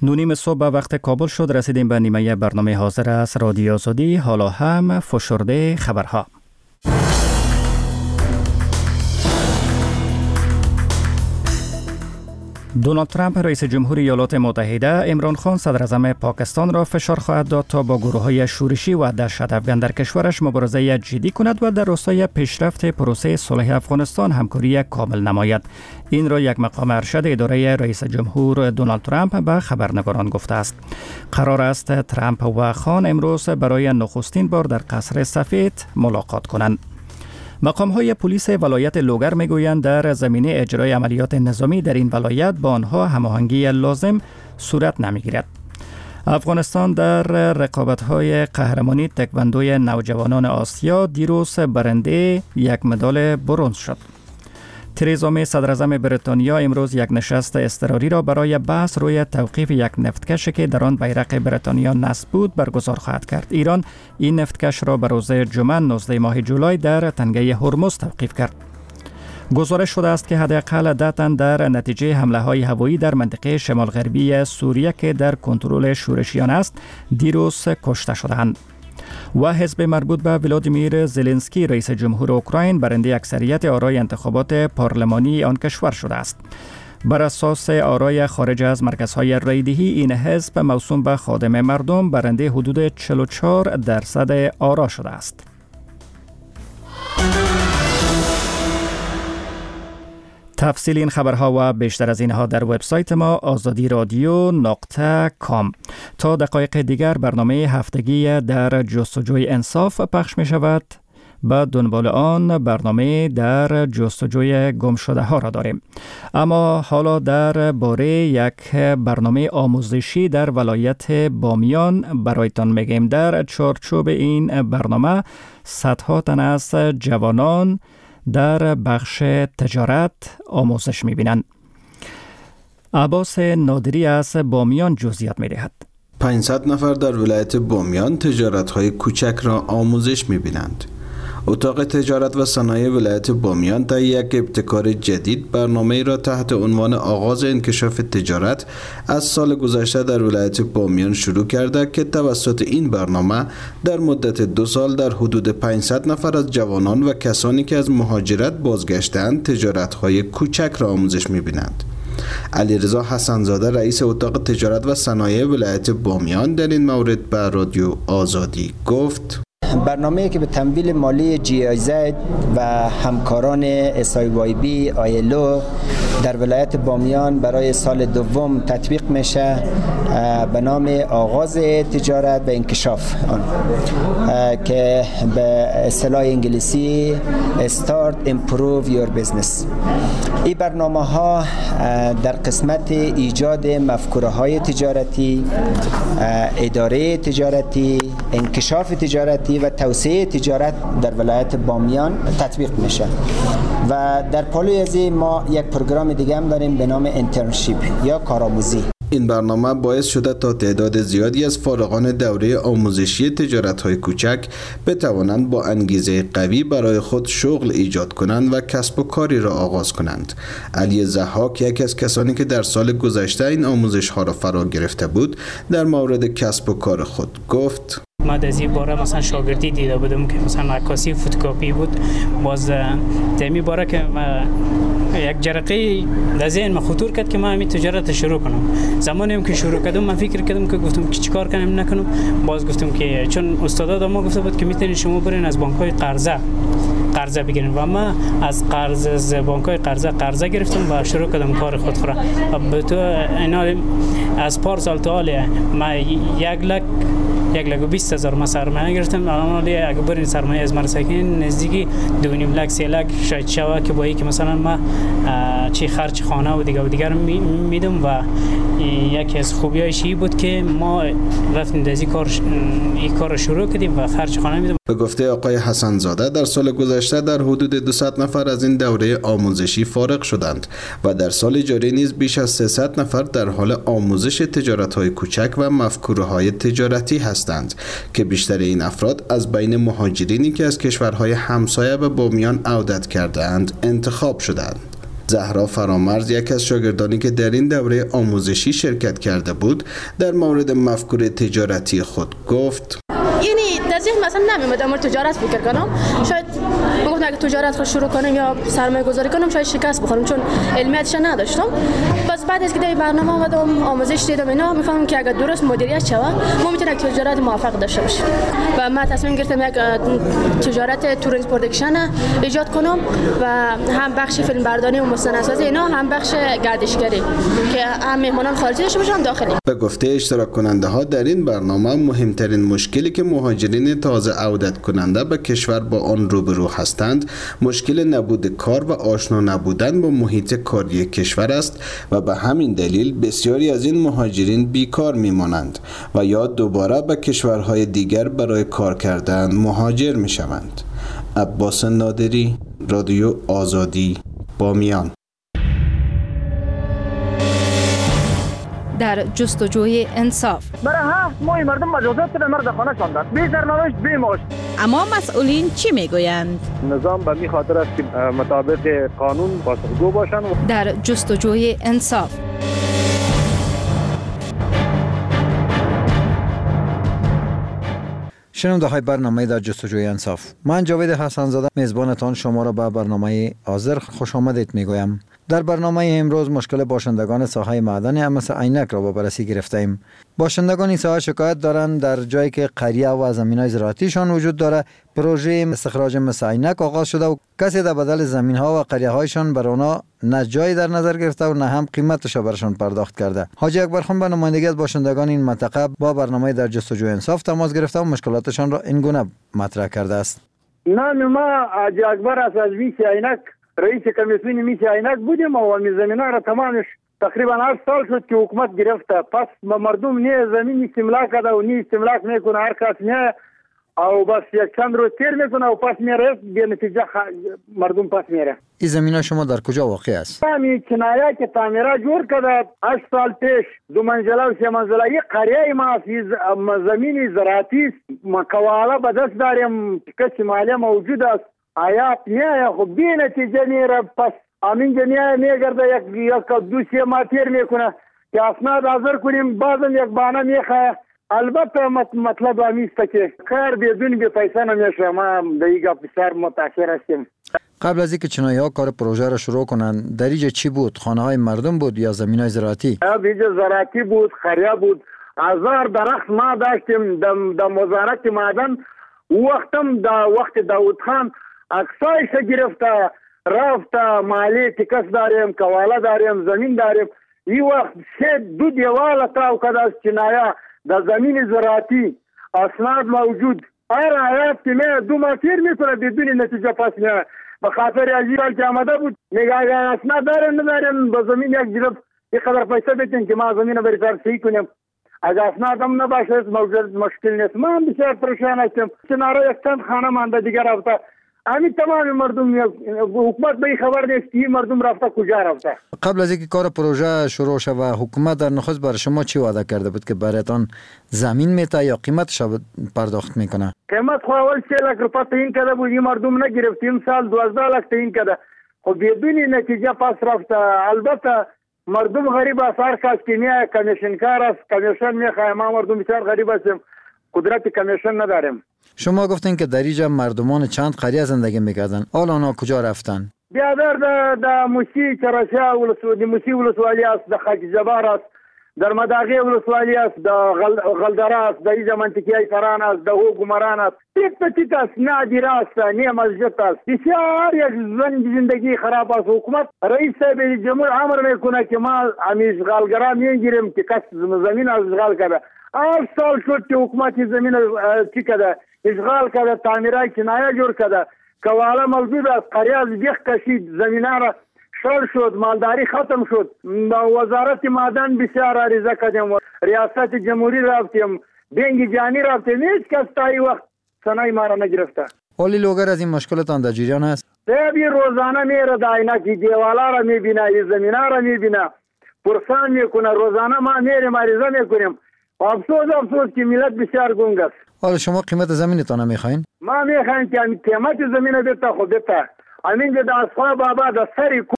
9:30 صبح به وقت کابل شد. رسیدیم به نیمه برنامه حاضر است رادیو آزادی. حالا هم فشرده خبرها. دونالد ترامپ رئیس جمهوری ایالات متحده عمران خان صدر اعظم پاکستان را فشار خواهد داد تا با گروه‌های شورشی و دهشت افکن در کشورش مبارزه جدی کند و در راستای پیشرفت پروسه صلح افغانستان همکاری کامل نماید. این را یک مقام ارشد اداره رئیس جمهور دونالد ترامپ به خبرنگاران گفته است. قرار است ترامپ و خان امروز برای نخستین بار در قصر سفید ملاقات کنند. مقام‌های پلیس ولایت لوگر می‌گویند در زمینه اجرای عملیات نظامی در این ولایت با آنها هماهنگی لازم صورت نمی‌گیرد. افغانستان در رقابت‌های قهرمانی تکواندوی نوجوانان آسیا دیروز برنده یک مدال برنز شد. تریزا می صدر اعظم بریتانیا امروز یک نشست اضطراری را برای بحث روی توقیف یک نفتکشی که در آن بیرق بریتانیا نصب بود برگزار خواهد کرد. ایران این نفتکش را به روز جمعه 19 ماه جولای در تنگه هرمز توقیف کرد. گزارش شده است که حداقل 10 تن در نتیجه حمله‌های هوایی در منطقه شمال غربی سوریه که در کنترل شورشیان است دیروز کشته شدند. و حزب مربوط به ولادیمیر زلنسکی رئیس جمهور اوکراین برنده اکثریت آرای انتخابات پارلمانی آن کشور شده است. بر اساس آرای خارج از مرکزهای رایدهی این حزب موسوم به خادم مردم برنده حدود 44% آرا شده است. تفصیل این خبرها و بیشتر از اینها در وبسایت ما azadiradyo.com. تا دقایق دیگر برنامه هفتگی در جستجوی انصاف پخش می شود. به دنبال آن برنامه در جستجوی گم شده ها را داریم. اما حالا در باره یک برنامه آموزشی در ولایت بامیان برایتان میگیم. در چارچوب این برنامه صدها تن از جوانان در بخش تجارت آموزش می‌بینند. عباس نادری از بامیان جزئیات می‌دهد. 500 نفر در ولایت بامیان تجارت‌های کوچک را آموزش می‌بینند. اتاق تجارت و صنایع ولایت بامیان در یک ابتکار جدید برنامه‌ای را تحت عنوان آغاز انکشاف تجارت از سال گذشته در ولایت بامیان شروع کرده که توسط این برنامه در مدت 2 سال در حدود 500 نفر از جوانان و کسانی که از مهاجرت بازگشتند تجارت‌های کوچک را آموزش می‌بینند. علیرضا حسن‌زاده رئیس اتاق تجارت و صنایع ولایت بامیان در این مورد به رادیو آزادی گفت: برنامه‌ای که به تمویل مالی GIZ و همکاران SIYB آیلو در ولایت بامیان برای سال دوم تطبیق میشه به نام آغاز تجارت و انکشاف آن که به اصطلاح انگلیسی Start Improve Your Business. این برنامه ها در قسمت ایجاد مفکوره های تجارتی، اداره تجارتی، انکشاف تجارتی و توسعه تجارت در ولایت بامیان تطبیق میشه. و در پالوی از ما یک پروگرام دیگه هم داریم به نام انترنشیپ یا کارآموزی. این برنامه باعث شده تا تعداد زیادی از فارغان دوره آموزشی تجارت‌های کوچک بتوانند با انگیزه قوی برای خود شغل ایجاد کنند و کسب و کاری را آغاز کنند. علی ضحاک یکی از کسانی که در سال گذشته این آموزش‌ها را فرا گرفته بود در مورد کسب و کار خود گفت: ما در این باره مثلا شاگردی دیده بودم که مثلا عکاسی فوتوکاپی بود. باز در این باره که یک جرقه در ذهن من خطور کرد که من همین تجارت شروع کنم. زمانی هم که شروع کردم من فکر کردم که گفتم که چیکار کنم نکنم. باز گفتم که چون استاد ما گفته بود که میتونید شما برین از بانک‌های قرضه بگیرین و من از بانک‌های قرضه گرفتم و شروع کردم کار خود را. به تو اینا از پارسال تا حال من 1,20,000 ما سرمایه گرفتم. الان اگه برین سرمایه از مرسکین نزدیکی 2.5 لک 3 لک شاید شوه که با اینکه مثلا ما چی خرج خانه و دیگر میدم. و یکی از خوبیایش این بود که ما رفتیم از این کار شروع کردیم و خرج خانه میدم. به گفته آقای حسن‌زاده در سال گذشته در حدود 200 نفر از این دوره آموزشی فارغ شدند و در سال جاری نیز بیش از 300 نفر در حال آموزش تجارت‌های کوچک و مفکوره‌های تجارتی هستند که بیشتر این افراد از بین مهاجرینی که از کشورهای همسایه به بامیان عودت کرده‌اند انتخاب شدند. زهرا فرامرز یک از شاگردانی که در این دوره آموزشی شرکت کرده بود در مورد مفکوره تجارتی خود گفت: یعنی در ذهن مثلا نمیاد امر تجارت فکر کنم، شاید میگفتم اگه تجارت رو شروع کنم یا سرمایه گذاری کنم شاید شکست بخورم چون علمیتش نداشتم. بس بعد از که در برنامه اومدم آموزش دیدم اینا میفهمم که اگه درست مدیریت شود ما میتونیم تجارت موفق داشته باشیم و من تصمیم گرفتم یک تجارت تورینگ پروداکشن ایجاد کنم و هم بخش فیلم برداری و مستندسازی اینا هم بخش گردشگری که هم مهمانان خارجی داشته باشن داخلی. به گفته اشتراک کننده ها در این برنامه مهمترین مشکلی که مهاجرین تازه عودت کننده به کشور با آن روبرو هستند مشکل نبود کار و آشنا نبودن با محیط کاری کشور است و به همین دلیل بسیاری از این مهاجرین بیکار میمانند و یا دوباره به کشورهای دیگر برای کار کردن مهاجر میشوند. عباس نادری، رادیو آزادی، بامیان. در جستجوی انصاف برای 7 ماه مردم مجازات به مرد خانه شاندند، بی سرنوشت بی معاش. اما مسئولین چی میگویند؟ نظام به می خاطر است که مطابق قانون پاسخگو باشند. در جستجوی انصاف. شنونده های برنامه در جستجوی انصاف، من جاوید حسن زاده میزبانتان شما را به برنامه حاضر خوش آمدید میگویم. در برنامه امروز مشکل باشندگان ساحه معدن مثل عینک را به بررسی گرفته ایم. باشندگان این ساحه شکایت دارند در جایی که قریه و زمین‌های زراعتیشان وجود داره پروژه استخراج مثل عینک آغاز شده و کسی در بدل زمین‌ها و قریه‌هایشان بر آنها نه جایی در نظر گرفته و نه هم قیمتش را برشان پرداخت کرده. حاجی اکبرخان به نمایندگی از باشندگان این منطقه با برنامه در جستجوی انصاف تماس گرفته و مشکلاتشان را این گونه مطرح کرده است. نام ما حاجی اکبر است از ویسی عینک، رئیس کمیسیون میشه عینک بودیم و زمین‌ها را تمامش تقریبا 8 سال شد که حکومت گرفته. پس مردم نه زمین استملاک کرده و نه استملاک میکنه، هر کس نه او بس یک چند روز تیر میکنه و پس میره، به نتیجه مردم پس میره. این زمین شما در کجا واقع است؟ همین کنایه که تعمیرات جور کرده 8 سال پیش 2 منزله و 3 منزله یک قریه ما زمین زراعتی مقواله به دست داریم، کسی مالیه موجود است. آیات نه خب بی نتیجه میره، پس امین جنیا میگرده یک 2-3 ماه تیر میکنه که اسناد حاضر کنیم، بعضم یک بانه میخواه. البته مطلب همیسته که کار بدون بی پیسه نمیشه. ما دیگه بسیار متاثر هستیم. قبل از اینکه چنایی ها کار پروژه را شروع کنند در اینجا چی بود؟ خانه های مردم بود یا زمین های زراعتی؟ اینجا زراعتی بود، خریه بود. 1000 درخت ما داشتیم در وزارت معدن. وقت داود خان اقصایش گرفته رفته، مالی تکس داریم، کواله داریم، زمین داریم. این وقت 2 دیوال تاو کده از چنایه در زمین زراعتی اسناد موجود. هر آیات که می 2 ماه تیر میکنه بدون نتیجه پس میاره. به خاطر ازیال که آمده بود میگه اگر اسناد داریم نداریم به زمین یک جرب یک قدر پیسه بتین که ما زمین رو بریتر صحیح کنیم. اگر اسناد هم نباشه موجود مشکل نیست. من بسیار پریشان هستم. چناره یک چند خانه مانده دیگر رفته. همین تمام مردم حکومت به خبر نیست که مردم رفته کجا رفته. قبل از اینکه کار پروژه شروع شد و حکومت در نخست برای شما چی وعده کرده بود که برایتان زمین میته یا قیمتش پرداخت میکنه؟ قیمت خو اول 3 لک روپیه تعیین کرده بود، این مردم نگرفتیم. سال 12 لک تعیین کرده خب بدون نتیجه پس رفته. البته مردم غریب است، هر کس که میاد کمیشن کار است، کمیشن میخواه. ما مردم بسیار غریب هستیم، قدرت کمیشن نداریم. شما گفتین که در اینجا مردمان چند قریه زندگی میکردن، حالا آنها کجا رفتن؟ بیادر در موسی چراشا ولسوالی است، در خاک جبار است، در مداغه ولسوالی است، در غلدره است، در اینجا منطقه سران است، در گمران است. پتیت است، نادر است، نه مسجد است. بسیار یک زندگی خراب است. حکومت رئیس صاحب جمهور امر میکنه که ما اشغالگرا میگیریم که کس زمین اشغال کرده. 8 سال شد که حکومت زمین چی کرده، اشغال کرده، تعمیرات کنایه جور کرده، کواله موجود است، قریه از بیخ کشید، زمینه را شل شد، مالداری ختم شد. وزارت معدن بسیار عریضه کردیم، ریاست جمهوری رفتیم، بینگ جانی رفتیم، هیچ کس تا این وقت سنای ما را نگرفته. اولی لوگر از این مشکلتان در جریان است؟ بی روزانه میره در عینکی دیوالا را میبینه، زمینه را میبینه، پرسان میکنه. روزانه ما میریم عریضه میکنیم. افسوس که ملت بسیار گنگ است. حالا شما قیمت زمینتان نمیخواین؟ ما میخوایم که قیمت زمین بده خود بده. همین که در اصحاب آباد سری